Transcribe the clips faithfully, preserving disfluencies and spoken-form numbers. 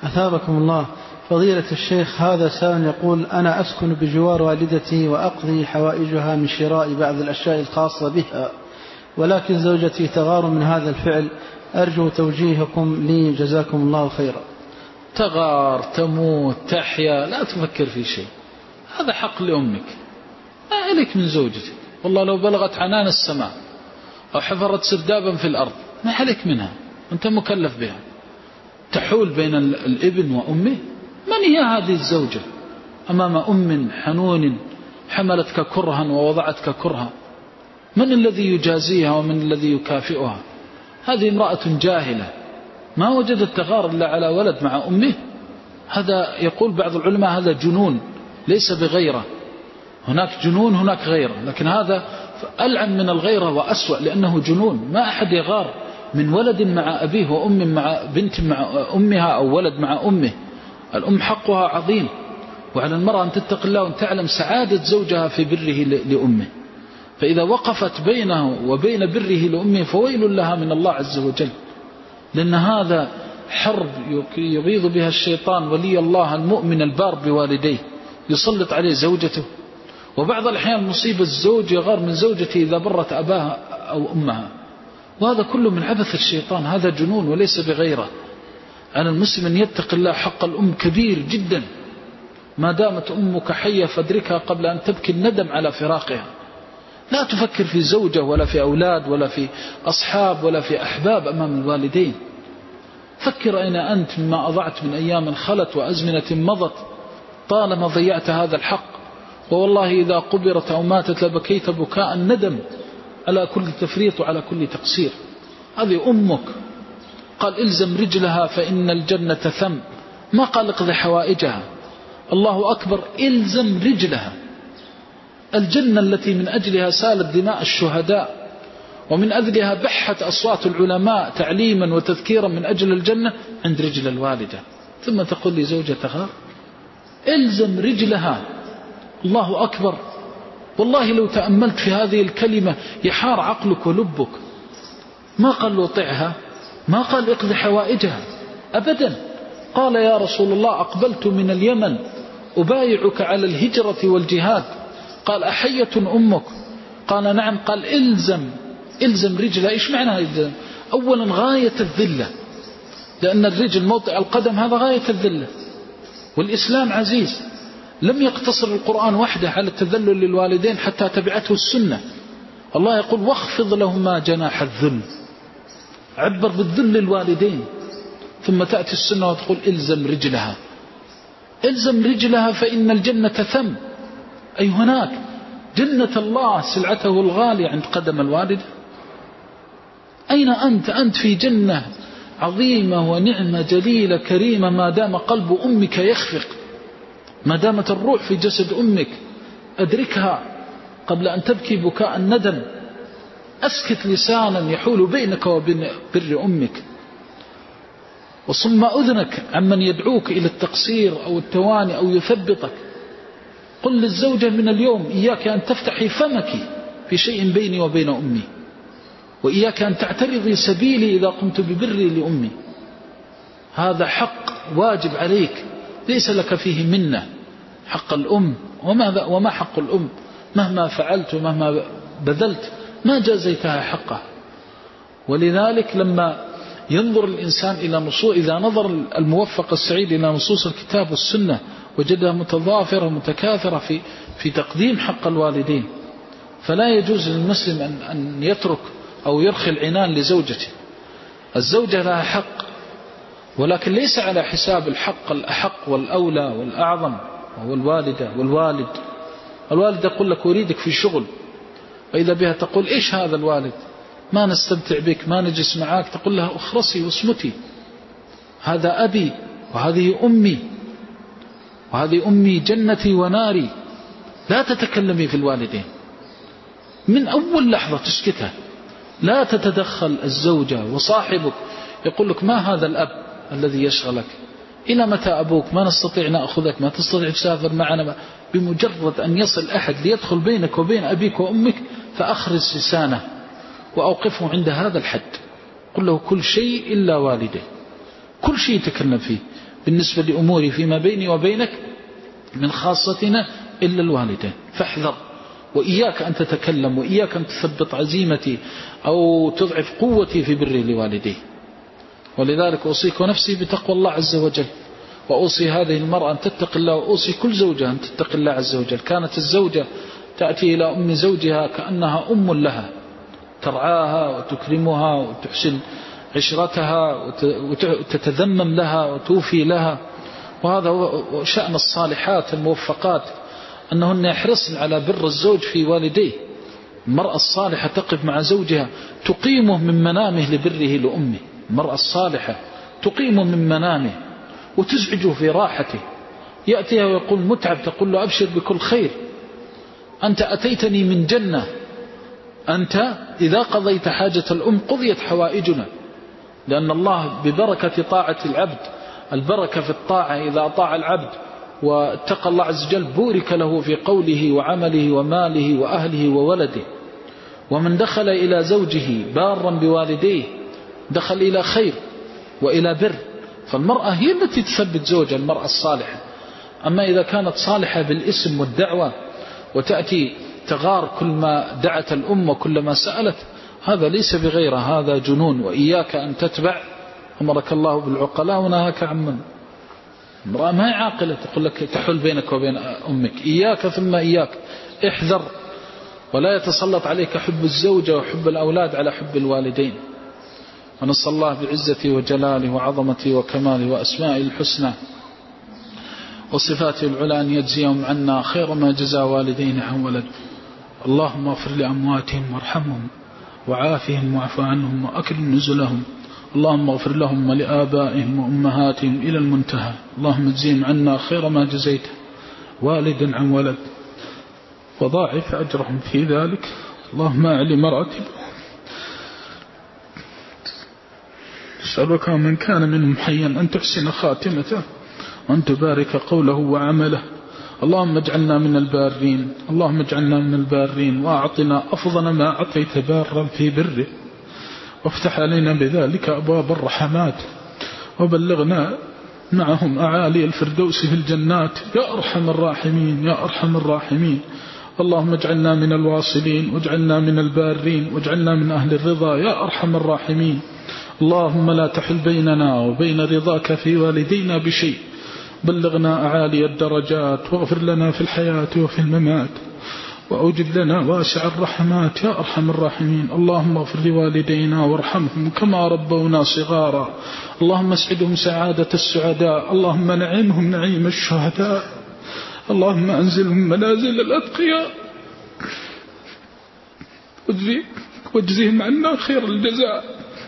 أثابكم الله. فضيلة الشيخ، هذا سائل يقول: أنا أسكن بجوار والدتي وأقضي حوائجها من شراء بعض الأشياء الخاصة بها، ولكن زوجتي تغار من هذا الفعل، أرجو توجيهكم لي جزاكم الله خيرا. تغار، تموت، تحيا، لا تفكر في شيء، هذا حق لأمك، ما عليك من زوجتك. والله لو بلغت عنان السماء أو حفرت سردابا في الأرض ما عليك منها، أنت مكلف بها. تحول بين الابن وأمه؟ من هي هذه الزوجة أمام أم حنون حملتك كرها ووضعتك كرها؟ من الذي يجازيها ومن الذي يكافئها؟ هذه امرأة جاهلة ما وجدت تغار إلا على ولد مع أمه. هذا يقول بعض العلماء هذا جنون ليس بغيرة. هناك جنون هناك غيرة، لكن هذا ألعن من الغيرة وأسوأ، لأنه جنون. ما أحد يغار من ولد مع أبيه وأم مع بنت مع أمها أو ولد مع أمه. الأم حقها عظيم، وعلى المرأة أن تتق الله وأن تعلم سعادة زوجها في بره لأمه. فإذا وقفت بينه وبين بره لأمه فويل لها من الله عز وجل، لأن هذا حرب يغيظ بها الشيطان ولي الله المؤمن البار بوالديه، يسلط عليه زوجته. وبعض الأحيان مصيبة الزوج يغار من زوجته إذا برت أباها أو أمها، وهذا كله من عبث الشيطان. هذا جنون وليس بغيره. على المسلم أن يتق الله، حق الأم كبير جدا. ما دامت أمك حية فادركها قبل أن تبكي الندم على فراقها. لا تفكر في زوجة ولا في أولاد ولا في أصحاب ولا في أحباب أمام الوالدين. فكر أين أنت مما أضعت من أيام خلت وأزمنة مضت، طالما ضيعت هذا الحق. ووالله إذا قبرت أو ماتت لبكيت بكاء الندم على كل تفريط وعلى كل تقصير. هذه أمك، قال إلزم رجلها فإن الجنة ثم، ما قال اقضي حوائجها. الله أكبر، إلزم رجلها. الجنة التي من أجلها سالت دماء الشهداء ومن أجلها بحت أصوات العلماء تعليما وتذكيرا من أجل الجنة عند رجل الوالدة، ثم تقول لي زوجة تغار؟ إلزم رجلها. الله أكبر. والله لو تأملت في هذه الكلمة يحار عقلك ولبك. ما قال له طعها، ما قال اقضي حوائجها أبدا. قال يا رسول الله أقبلت من اليمن أبايعك على الهجرة والجهاد. قال أحية أمك؟ قال نعم. قال إلزم إلزم رجلها. إيش معنى إلزم؟ أولا غاية الذلة، لأن الرجل موضع القدم هذا غاية الذلة. والإسلام عزيز، لم يقتصر القرآن وحده على التذلل للوالدين حتى تبعته السنة. الله يقول واخفض لهما جناح الذل، عبر بالذل للوالدين. ثم تأتي السنة وتقول إلزم رجلها. إلزم رجلها فإن الجنة ثم، أي هناك جنة الله سلعته الغالية عند قدم الوالد. أين أنت؟ أنت في جنة عظيمة ونعمة جليلة كريمة ما دام قلب أمك يخفق، ما دامت الروح في جسد أمك. أدركها قبل أن تبكي بكاء الندم. أسكت لسانا يحول بينك وبين بر أمك، وصم أذنك عمن يدعوك إلى التقصير أو التواني أو يثبطك. قل للزوجة من اليوم إياك أن تفتحي فمك في شيء بيني وبين أمي، وإياك أن تعترضي سبيلي إذا قمت ببري لأمي. هذا حق واجب عليك ليس لك فيه منة. حق الأم، وما, وما حق الأم مهما فعلت ومهما بذلت ما جازيتها حقه. ولذلك لما ينظر الإنسان إلى نصوص، إذا نظر الموفق السعيد إلى نصوص الكتاب والسنة وجدها متضافرة ومتكاثرة في في تقديم حق الوالدين، فلا يجوز للمسلم أن أن يترك أو يرخي العنان لزوجته. الزوجة لها حق، ولكن ليس على حساب الحق الأحق والأولى والأعظم، وهو الوالدة والوالد. الوالد يقول لك أريدك في شغل، وإذا بها تقول إيش هذا الوالد، ما نستمتع بك، ما نجلس معاك. تقول لها اخرسي واصمتي، هذا أبي وهذه أمي، وهذه أمي جنتي وناري. لا تتكلمي في الوالدين من أول لحظة، تسكتها. لا تتدخل الزوجة. وصاحبك يقول لك ما هذا الأب الذي يشغلك، إلى متى أبوك، ما نستطيع نأخذك، ما تستطيع تسافر معنا. بمجرد أن يصل أحد ليدخل بينك وبين أبيك وأمك فأخرس لسانه وأوقفه عند هذا الحد. قل له كل شيء إلا والده، كل شيء يتكلم فيه، بالنسبة لأموري فيما بيني وبينك من خاصتنا إلا الوالدين، فاحذر، وإياك أن تتكلم، وإياك أن تثبط عزيمتي أو تضعف قوتي في بري لوالديه. ولذلك أوصيك ونفسي بتقوى الله عز وجل، وأوصي هذه المرأة أن تتق الله، وأوصي كل زوجة أن تتق الله عز وجل. كانت الزوجة تأتي إلى أم زوجها كأنها أم لها، ترعاها وتكرمها وتحسن عشرتها وتتذمم لها وتوفي لها. وهذا هو شأن الصالحات الموفقات، أنهن يحرصن على بر الزوج في والديه. المرأة الصالحة تقف مع زوجها تقيمه من منامه لبره لأمه. المرأة الصالحة تقيمه من منامه وتزعجه في راحته، يأتيها ويقول متعب، تقول له أبشر بكل خير، أنت أتيتني من جنة، أنت إذا قضيت حاجة الأم قضيت حوائجنا. لأن الله ببركة طاعة العبد، البركة في الطاعة، إذا أطاع العبد واتقى الله عز وجل بورك له في قوله وعمله وماله وأهله وولده. ومن دخل إلى زوجه بارا بوالديه دخل إلى خير وإلى بر. فالمرأة هي التي تثبت زوجها، المرأة الصالحة. أما إذا كانت صالحة بالاسم والدعوة وتأتي تغار كل ما دعت الأم وكل ما سألت، هذا ليس بغيره، هذا جنون. وإياك أن تتبع أمرك الله بالعقلاء ونهاك عن من. امرأة ما هي عاقلة تقول لك تحل بينك وبين أمك، إياك ثم إياك، احذر، ولا يتسلط عليك حب الزوجة وحب الأولاد على حب الوالدين. ونسأل الله بعزته وجلاله وعظمته وكماله وأسمائه الحسنى وصفاته العلى أن يجزيهم عنا خير ما جزى والدين عن ولد. اللهم اغفر لأمواتهم وارحمهم وعافهم واعف عنهم وأكرم نزلهم. اللهم اغفر لهم ولآبائهم وأمهاتهم إلى المنتهى. اللهم اجزيهم عنا خير ما جزيت والدا عن ولد وضاعف أجرهم في ذلك. اللهم أعلي مراتبهم. أسألك من كان منهم حيا أن تحسن خاتمته وأن تبارك قوله وعمله. اللهم اجعلنا من البارين، اللهم اجعلنا من البارين، وأعطنا أفضل ما أعطيت بارا في بره، وافتح علينا بذلك أبواب الرحمات، وبلغنا معهم أعالي الفردوس في الجنات يا أرحم الراحمين يا أرحم الراحمين. اللهم اجعلنا من الواصلين، واجعلنا من البارين، واجعلنا من أهل الرضا يا أرحم الراحمين. اللهم لا تحل بيننا وبين رضاك في والدينا بشيء، بلغنا أعالي الدرجات، واغفر لنا في الحياة وفي الممات، وأوجد لنا واسع الرحمات يا أرحم الراحمين. اللهم اغفر لوالدينا وارحمهم كما ربونا صغارا. اللهم اسعدهم سعادة السعداء، اللهم نعمهم نعيم الشهداء، اللهم أنزلهم منازل الأتقياء، واجزهم عنا خير الجزاء.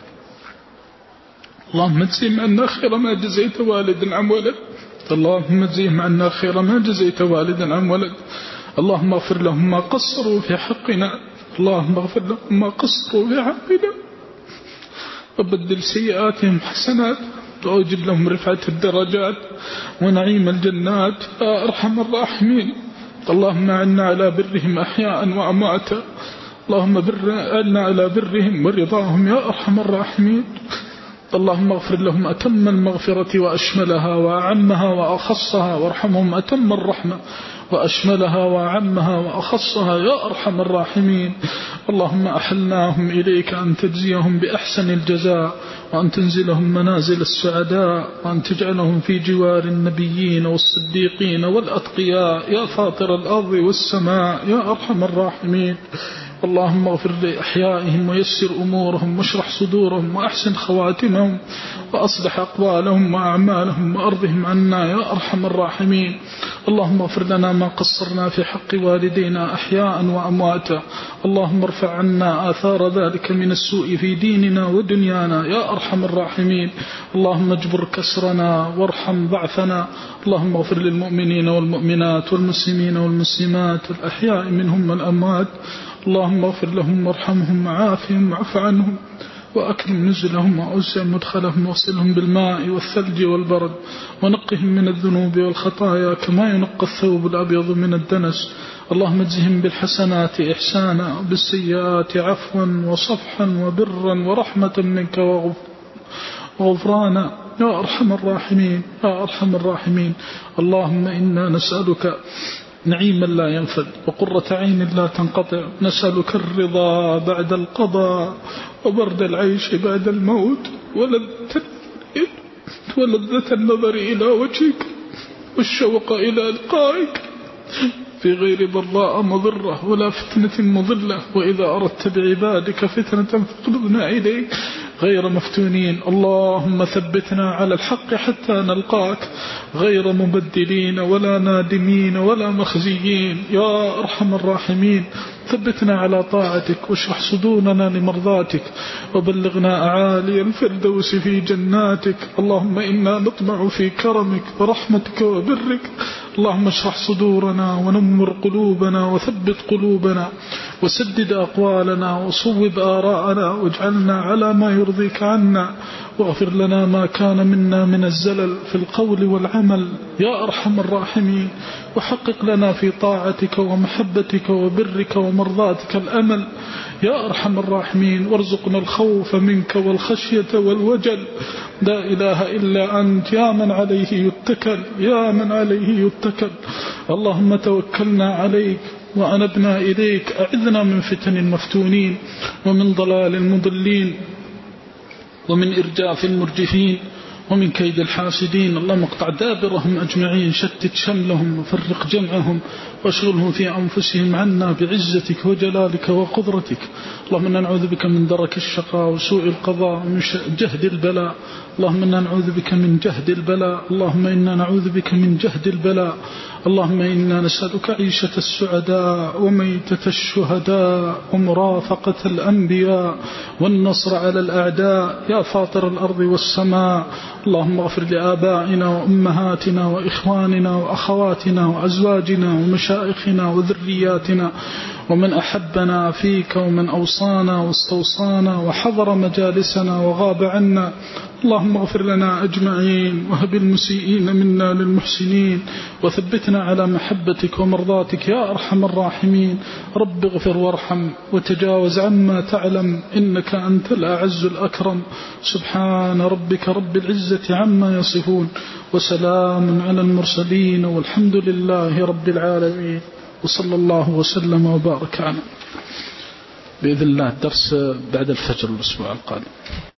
اللهم اجزهم عنا خير ما جزيت والدا عن ولد، اللهم اجزهم عنا خير ما جزيت والدا عن ولد. اللهم اغفر لهم ما قصروا في حقنا، اللهم اغفر لهم ما قصروا في حقنا، وبدل سيئاتهم حسنات، وأوجب لهم رفعة الدرجات ونعيم الجنات يا أرحم الراحمين. اللهم أعنا على برهم أحياء وأمواتا، اللهم أعنا على برهم ورضاهم يا أرحم الراحمين. اللهم اغفر لهم أتم المغفرة وأشملها وأعمها وأخصها، وارحمهم أتم الرحمة وأشملها وأعمها وأخصها يا أرحم الراحمين. اللهم أحلناهم إليك أن تجزيهم بأحسن الجزاء، وأن تنزلهم منازل السعداء، وأن تجعلهم في جوار النبيين والصديقين والأتقياء يا فاطر الأرض والسماء يا أرحم الراحمين. اللهم اغفر لأحيائهم ويسر أمورهم واشرح صدورهم وأحسن خواتمهم وأصلح أقوالهم وأعمالهم وأرضهم عنا يا أرحم الراحمين. اللهم اغفر لنا ما قصرنا في حق والدينا أحياء وأمواتا، اللهم ارفع عنا آثار ذلك من السوء في ديننا ودنيانا يا أرحم الراحمين. اللهم اجبر كسرنا وارحم ضعفنا. اللهم اغفر للمؤمنين والمؤمنات والمسلمين والمسلمات الأحياء منهم والأموات. اللهم اغفر لهم وارحمهم وعافهم واعف عنهم، وأكرم نزلهم وأوسع مدخلهم، واغسلهم بالماء والثلج والبرد، ونقهم من الذنوب والخطايا كما ينقى الثوب الأبيض من الدنس. اللهم اجزهم بالحسنات إحسانا، وبالسيئات عفوا وصفحا وبرا ورحمة منك وغفرانا يا أرحم الراحمين يا أرحم الراحمين. اللهم إنا نسألك نعيما لا ينفد وقرة عين لا تنقطع، نسألك الرضا بعد القضاء وبرد العيش بعد الموت ولذة النظر إلى وجهك والشوق إلى لقائك في غير ضراء مضرة ولا فتنة مضلة، وإذا أردت بعبادك فتنة فاقلبنا إليك غير مفتونين. اللهم ثبتنا على الحق حتى نلقاك غير مبدلين ولا نادمين ولا مخزيين يا أرحم الراحمين. ثبتنا على طاعتك واشرح صدورنا لمرضاتك وبلغنا أعالي الفردوس في جناتك. اللهم إنا نطمع في كرمك ورحمتك وبرك. اللهم اشرح صدورنا ونمر قلوبنا وثبت قلوبنا وسدد أقوالنا وصوب آراءنا واجعلنا على ما يرضيك عنا، واغفر لنا ما كان منا من الزلل في القول والعمل يا أرحم الراحمين، وحقق لنا في طاعتك ومحبتك وبرك ومرضاتك الأمل يا أرحم الراحمين. وارزقنا الخوف منك والخشية والوجل، لا إله إلا أنت يا من عليه يتكل يا من عليه يتكل. اللهم توكلنا عليك وأنبنا إليك، أعذنا من فتن المفتونين ومن ضلال المضلين ومن إرجاف المرجفين ومن كيد الحاسدين. اللهم اقطع دابرهم أجمعين، شتت شملهم وفرق جمعهم واشغلهم في أنفسهم عنا بعزتك وجلالك وقدرتك. اللهم إنا نعوذ بك من درك الشقاء وسوء القضاء ومن جهد البلاء. اللهم إنا نعوذ بك من جهد البلاء اللهم إنا نعوذ بك من جهد البلاء. اللهم إنا نسألك عيشة السعداء وميتة الشهداء ومرافقة الأنبياء والنصر على الأعداء يا فاطر الأرض والسماء. اللهم اغفر لآبائنا وأمهاتنا وإخواننا وأخواتنا وأزواجنا ومشائخنا وذرياتنا ومن أحبنا فيك ومن أوصانا واستوصانا وحضر مجالسنا وغاب عنا. اللهم اغفر لنا أجمعين وهب المسيئين منا للمحسنين وثبتنا على محبتك ومرضاتك يا أرحم الراحمين. رب اغفر وارحم وتجاوز عما تعلم إنك أنت الأعز الأكرم. سبحان ربك رب العزة عما يصفون وسلام على المرسلين والحمد لله رب العالمين وصلى الله وسلم وبارك على بإذن الله الدرس بعد الفجر الأسبوع القادم.